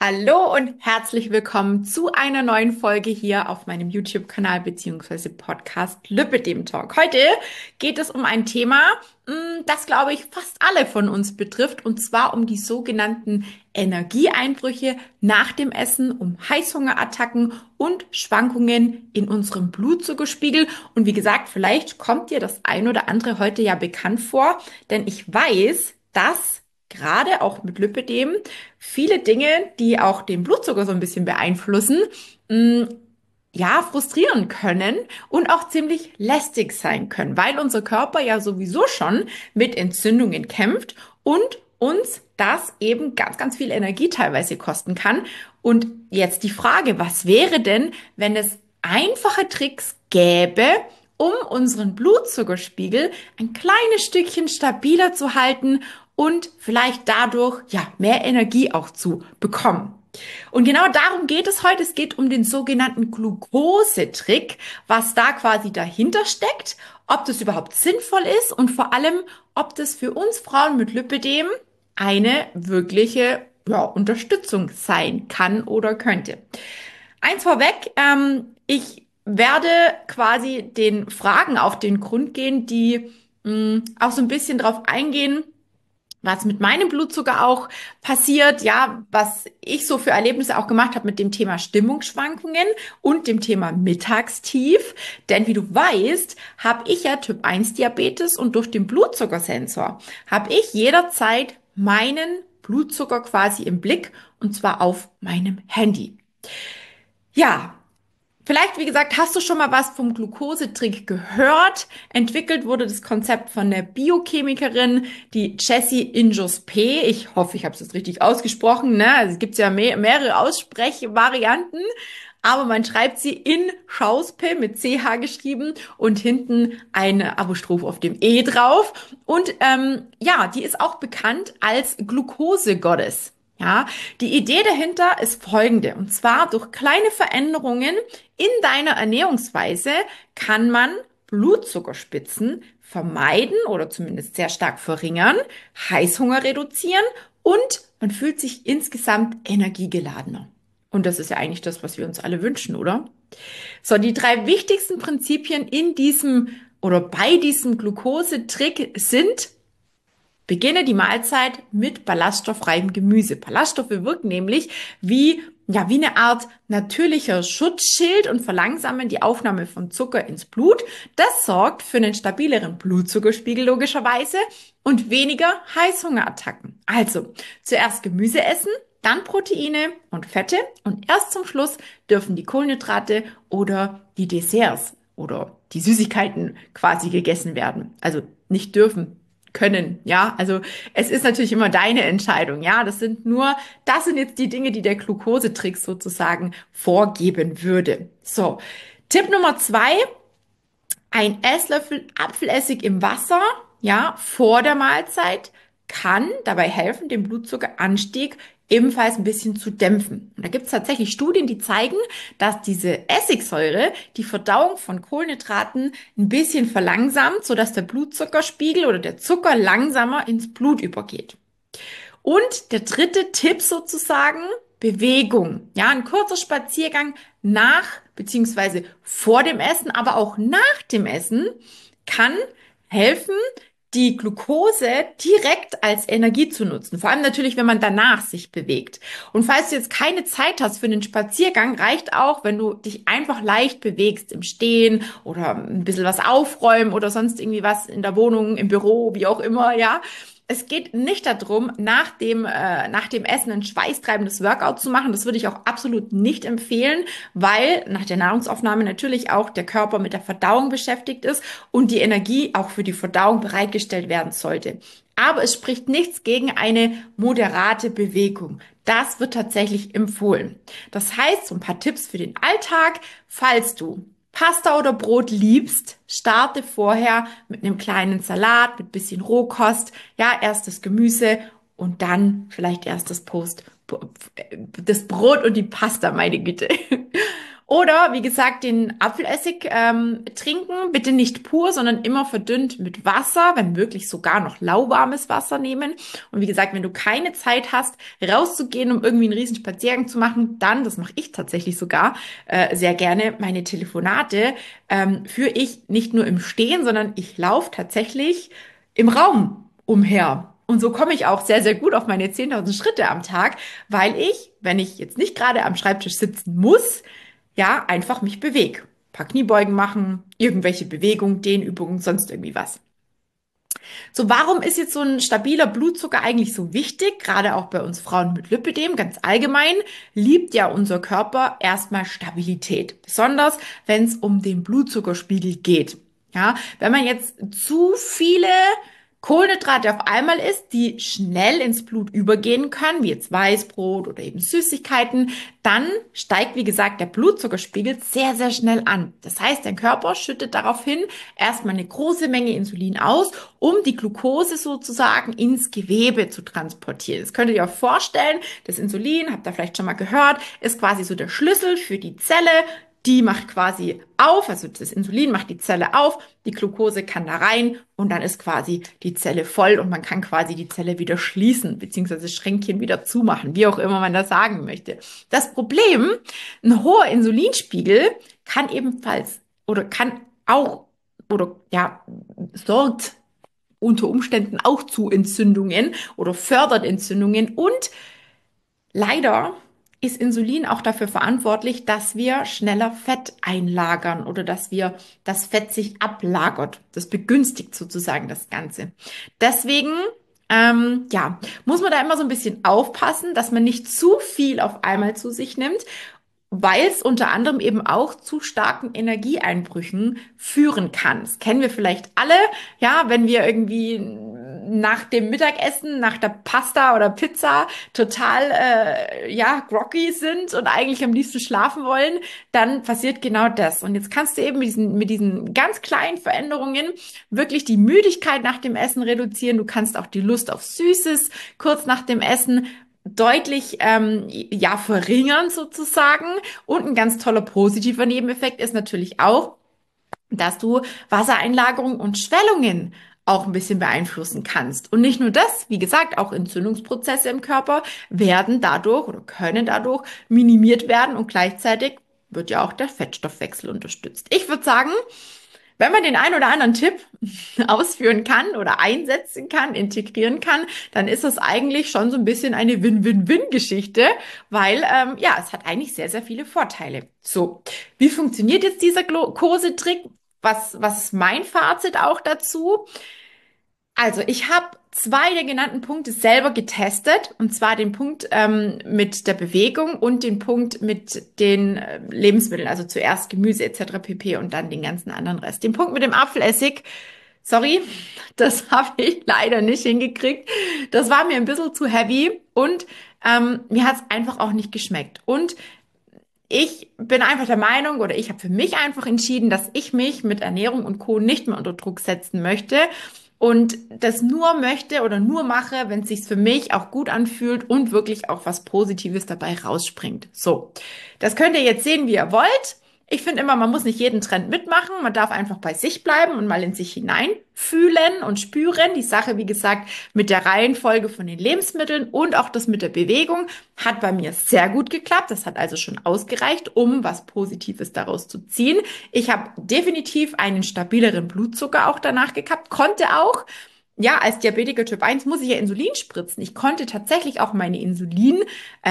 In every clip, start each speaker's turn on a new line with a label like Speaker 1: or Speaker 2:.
Speaker 1: Hallo und herzlich willkommen zu einer neuen Folge hier auf meinem YouTube-Kanal beziehungsweise Podcast Lipidem Talk. Heute geht es um ein Thema, das, glaube ich, fast alle von uns betrifft, und zwar um die sogenannten Energieeinbrüche nach dem Essen, um Heißhungerattacken und Schwankungen in unserem Blutzuckerspiegel. Und wie gesagt, vielleicht kommt dir das ein oder andere heute ja bekannt vor, denn ich weiß, dass gerade auch mit Lipidem viele Dinge, die auch den Blutzucker so ein bisschen beeinflussen, mh, ja, frustrieren können und auch ziemlich lästig sein können, weil unser Körper ja sowieso schon mit Entzündungen kämpft und uns das eben ganz, ganz viel Energie teilweise kosten kann. Und jetzt die Frage, was wäre denn, wenn es einfache Tricks gäbe, um unseren Blutzuckerspiegel ein kleines Stückchen stabiler zu halten und vielleicht dadurch ja mehr Energie auch zu bekommen. Und genau darum geht es heute. Es geht um den sogenannten Glukosetrick, was da quasi dahinter steckt, ob das überhaupt sinnvoll ist und vor allem, ob das für uns Frauen mit Lipidem eine wirkliche Unterstützung sein kann oder könnte. Eins vorweg, ich werde quasi den Fragen auf den Grund gehen, die auch so ein bisschen drauf eingehen, was mit meinem Blutzucker auch passiert, ja, was ich so für Erlebnisse auch gemacht habe mit dem Thema Stimmungsschwankungen und dem Thema Mittagstief. Denn wie du weißt, habe ich ja Typ 1 Diabetes und durch den Blutzuckersensor habe ich jederzeit meinen Blutzucker quasi im Blick und zwar auf meinem Handy. Ja, vielleicht, wie gesagt, hast du schon mal was vom Glukosetrick gehört? Entwickelt wurde das Konzept von der Biochemikerin, die Jessie Injos-P. Ich hoffe, ich habe es jetzt richtig ausgesprochen. Ne? Also es gibt ja mehrere Aussprechvarianten, aber man schreibt sie in Schauspe mit CH geschrieben und hinten ein Apostroph auf dem E drauf. Und ja, die ist auch bekannt als Glukosegoddess. Ja, die Idee dahinter ist folgende. Und zwar durch kleine Veränderungen in deiner Ernährungsweise kann man Blutzuckerspitzen vermeiden oder zumindest sehr stark verringern, Heißhunger reduzieren und man fühlt sich insgesamt energiegeladener. Und das ist ja eigentlich das, was wir uns alle wünschen, oder? So, die drei wichtigsten Prinzipien in diesem oder bei diesem Glukosetrick sind: Beginne die Mahlzeit mit ballaststofffreiem Gemüse. Ballaststoffe wirken nämlich wie eine Art natürlicher Schutzschild und verlangsamen die Aufnahme von Zucker ins Blut. Das sorgt für einen stabileren Blutzuckerspiegel logischerweise und weniger Heißhungerattacken. Also zuerst Gemüse essen, dann Proteine und Fette und erst zum Schluss dürfen die Kohlenhydrate oder die Desserts oder die Süßigkeiten quasi gegessen werden. Also nicht dürfen, können, ja. Also es ist natürlich immer deine Entscheidung, ja. Das sind jetzt die Dinge, die der Glukosetrick sozusagen vorgeben würde. So, Tipp Nummer 2: ein Esslöffel Apfelessig im Wasser, ja, vor der Mahlzeit kann dabei helfen, den Blutzuckeranstieg ebenfalls ein bisschen zu dämpfen. Und da gibt es tatsächlich Studien, die zeigen, dass diese Essigsäure die Verdauung von Kohlenhydraten ein bisschen verlangsamt, sodass der Blutzuckerspiegel oder der Zucker langsamer ins Blut übergeht. Und der dritte Tipp sozusagen, Bewegung. Ja, ein kurzer Spaziergang nach beziehungsweise vor dem Essen, aber auch nach dem Essen kann helfen, die Glucose direkt als Energie zu nutzen. Vor allem natürlich, wenn man danach sich bewegt. Und falls du jetzt keine Zeit hast für einen Spaziergang, reicht auch, wenn du dich einfach leicht bewegst im Stehen oder ein bisschen was aufräumen oder sonst irgendwie was in der Wohnung, im Büro, wie auch immer, ja. Es geht nicht darum, nach dem Essen ein schweißtreibendes Workout zu machen. Das würde ich auch absolut nicht empfehlen, weil nach der Nahrungsaufnahme natürlich auch der Körper mit der Verdauung beschäftigt ist und die Energie auch für die Verdauung bereitgestellt werden sollte. Aber es spricht nichts gegen eine moderate Bewegung. Das wird tatsächlich empfohlen. Das heißt, so ein paar Tipps für den Alltag: Falls du Pasta oder Brot liebst, starte vorher mit einem kleinen Salat, mit bisschen Rohkost, ja, erst das Gemüse und dann vielleicht erst das Brot und die Pasta, meine Güte. Oder wie gesagt, den Apfelessig trinken, bitte nicht pur, sondern immer verdünnt mit Wasser, wenn möglich sogar noch lauwarmes Wasser nehmen. Und wie gesagt, wenn du keine Zeit hast, rauszugehen, um irgendwie einen riesen Spaziergang zu machen, dann, das mache ich tatsächlich sogar sehr gerne, meine Telefonate führe ich nicht nur im Stehen, sondern ich laufe tatsächlich im Raum umher. Und so komme ich auch sehr, sehr gut auf meine 10.000 Schritte am Tag, weil ich, wenn ich jetzt nicht gerade am Schreibtisch sitzen muss, ja, einfach mich bewege. Ein paar Kniebeugen machen, irgendwelche Bewegungen, Dehnübungen, sonst irgendwie was. So, warum ist jetzt so ein stabiler Blutzucker eigentlich so wichtig? Gerade auch bei uns Frauen mit Lipödem, ganz allgemein, liebt ja unser Körper erstmal Stabilität. Besonders, wenn es um den Blutzuckerspiegel geht. Ja, wenn man jetzt zu viele Kohlenhydrate auf einmal isst, die schnell ins Blut übergehen können, wie jetzt Weißbrot oder eben Süßigkeiten, dann steigt, wie gesagt, der Blutzuckerspiegel sehr, sehr schnell an. Das heißt, dein Körper schüttet daraufhin erstmal eine große Menge Insulin aus, um die Glucose sozusagen ins Gewebe zu transportieren. Das könnt ihr euch auch vorstellen. Das Insulin, habt ihr vielleicht schon mal gehört, ist quasi so der Schlüssel für die Zelle. Die macht quasi auf, also das Insulin macht die Zelle auf, die Glucose kann da rein und dann ist quasi die Zelle voll und man kann quasi die Zelle wieder schließen, beziehungsweise Schränkchen wieder zumachen, wie auch immer man das sagen möchte. Das Problem, ein hoher Insulinspiegel kann ebenfalls oder kann auch oder ja, sorgt unter Umständen auch zu Entzündungen oder fördert Entzündungen und leider ist Insulin auch dafür verantwortlich, dass wir schneller Fett einlagern oder dass wir das Fett sich ablagert. Das begünstigt sozusagen das Ganze. Deswegen, ja, muss man da immer so ein bisschen aufpassen, dass man nicht zu viel auf einmal zu sich nimmt, weil es unter anderem eben auch zu starken Energieeinbrüchen führen kann. Das kennen wir vielleicht alle, ja, wenn wir irgendwie nach dem Mittagessen, nach der Pasta oder Pizza total, ja, groggy sind und eigentlich am liebsten schlafen wollen, dann passiert genau das. Und jetzt kannst du eben mit diesen ganz kleinen Veränderungen wirklich die Müdigkeit nach dem Essen reduzieren. Du kannst auch die Lust auf Süßes kurz nach dem Essen deutlich ja verringern sozusagen. Und ein ganz toller positiver Nebeneffekt ist natürlich auch, dass du Wassereinlagerung und Schwellungen auch ein bisschen beeinflussen kannst. Und nicht nur das, wie gesagt, auch Entzündungsprozesse im Körper werden dadurch oder können dadurch minimiert werden und gleichzeitig wird ja auch der Fettstoffwechsel unterstützt. Ich würde sagen, wenn man den einen oder anderen Tipp ausführen kann oder einsetzen kann, integrieren kann, dann ist das eigentlich schon so ein bisschen eine Win-Win-Win-Geschichte, weil ja, es hat eigentlich sehr, sehr viele Vorteile. So, wie funktioniert jetzt dieser Glukosetrick? Was ist mein Fazit auch dazu? Also, ich habe zwei der genannten Punkte selber getestet, und zwar den Punkt mit der Bewegung und den Punkt mit den Lebensmitteln, also zuerst Gemüse etc. pp. Und dann den ganzen anderen Rest. Den Punkt mit dem Apfelessig, sorry, das habe ich leider nicht hingekriegt. Das war mir ein bisschen zu heavy und mir hat es einfach auch nicht geschmeckt. Und ich bin einfach der Meinung oder ich habe für mich einfach entschieden, dass ich mich mit Ernährung und Co. nicht mehr unter Druck setzen möchte und das nur möchte oder nur mache, wenn es sich für mich auch gut anfühlt und wirklich auch was Positives dabei rausspringt. So, das könnt ihr jetzt sehen, wie ihr wollt. Ich finde immer, man muss nicht jeden Trend mitmachen. Man darf einfach bei sich bleiben und mal in sich hineinfühlen und spüren. Die Sache, wie gesagt, mit der Reihenfolge von den Lebensmitteln und auch das mit der Bewegung hat bei mir sehr gut geklappt. Das hat also schon ausgereicht, um was Positives daraus zu ziehen. Ich habe definitiv einen stabileren Blutzucker auch danach gehabt, konnte auch ja, als Diabetiker Typ 1 muss ich ja Insulin spritzen. Ich konnte tatsächlich auch meine Insulinmenge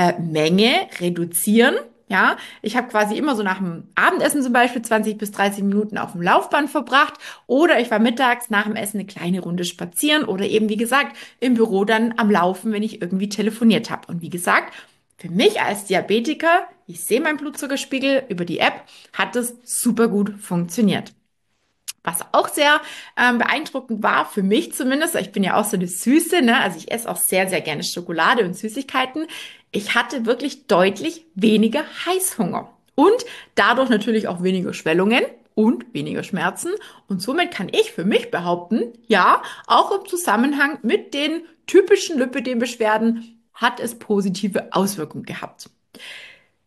Speaker 1: reduzieren. Ja, ich habe quasi immer so nach dem Abendessen zum Beispiel 20 bis 30 Minuten auf dem Laufband verbracht oder ich war mittags nach dem Essen eine kleine Runde spazieren oder eben, wie gesagt, im Büro dann am Laufen, wenn ich irgendwie telefoniert habe. Und wie gesagt, für mich als Diabetiker, ich sehe meinen Blutzuckerspiegel über die App, hat das super gut funktioniert. Was auch sehr beeindruckend war, für mich zumindest, ich bin ja auch so eine Süße, ne? Also ich esse auch sehr, sehr gerne Schokolade und Süßigkeiten. Ich hatte wirklich deutlich weniger Heißhunger und dadurch natürlich auch weniger Schwellungen und weniger Schmerzen. Und somit kann ich für mich behaupten, ja, auch im Zusammenhang mit den typischen Lipödem-Beschwerden hat es positive Auswirkungen gehabt.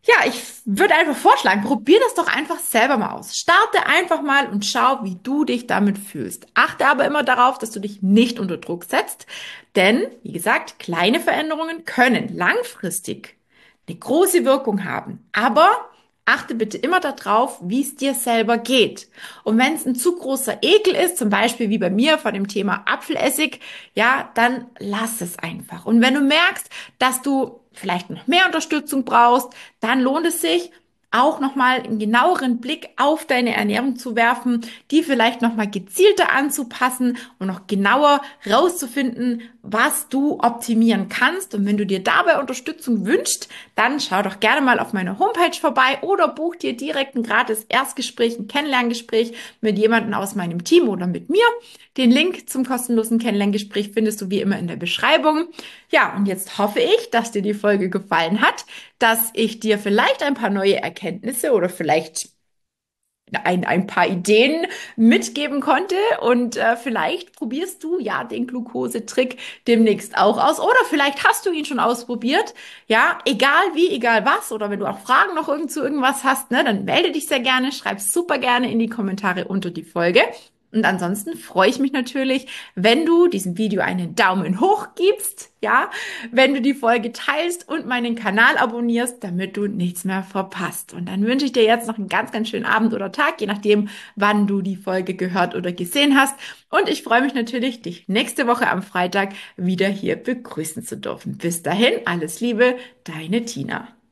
Speaker 1: Ja, ich würde einfach vorschlagen, probier das doch einfach selber mal aus. Starte einfach mal und schau, wie du dich damit fühlst. Achte aber immer darauf, dass du dich nicht unter Druck setzt, denn, wie gesagt, kleine Veränderungen können langfristig eine große Wirkung haben. Aber achte bitte immer darauf, wie es dir selber geht. Und wenn es ein zu großer Ekel ist, zum Beispiel wie bei mir von dem Thema Apfelessig, ja, dann lass es einfach. Und wenn du merkst, dass du vielleicht noch mehr Unterstützung brauchst, dann lohnt es sich, auch nochmal einen genaueren Blick auf deine Ernährung zu werfen, die vielleicht nochmal gezielter anzupassen und noch genauer rauszufinden, was du optimieren kannst. Und wenn du dir dabei Unterstützung wünschst, dann schau doch gerne mal auf meiner Homepage vorbei oder buch dir direkt ein gratis Erstgespräch, ein Kennenlerngespräch mit jemandem aus meinem Team oder mit mir. Den Link zum kostenlosen Kennenlerngespräch findest du wie immer in der Beschreibung. Ja, und jetzt hoffe ich, dass dir die Folge gefallen hat, dass ich dir vielleicht ein paar neue Erkenntnisse oder vielleicht ein paar Ideen mitgeben konnte und vielleicht probierst du ja den Glukosetrick demnächst auch aus oder vielleicht hast du ihn schon ausprobiert. Ja, egal wie, egal was oder wenn du auch Fragen noch zu irgendwas hast, ne, dann melde dich sehr gerne, schreib super gerne in die Kommentare unter die Folge. Und ansonsten freue ich mich natürlich, wenn du diesem Video einen Daumen hoch gibst, ja, wenn du die Folge teilst und meinen Kanal abonnierst, damit du nichts mehr verpasst. Und dann wünsche ich dir jetzt noch einen ganz, ganz schönen Abend oder Tag, je nachdem, wann du die Folge gehört oder gesehen hast. Und ich freue mich natürlich, dich nächste Woche am Freitag wieder hier begrüßen zu dürfen. Bis dahin, alles Liebe, deine Tina.